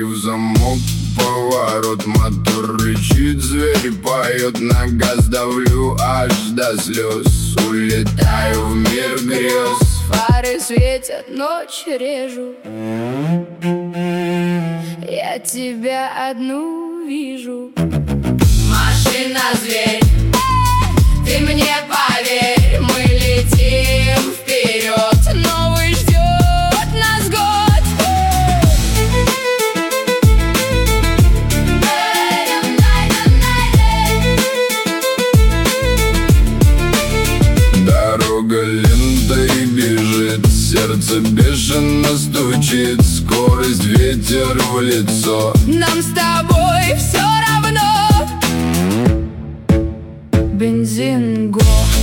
в замок, поворот, мотор рычит, зверь поет, на газ давлю аж до слез. Улетаю в мир грез. Фары светят, ночь режу. Я тебя одну вижу. Машина-зверь, ты мне поверь, мы летим вперед. Новый ждет нас год. Дорога лентой бежит, сердце бешено стучит, скорость, ветер в лицо. Нам с тобой все равно. Бензин, го.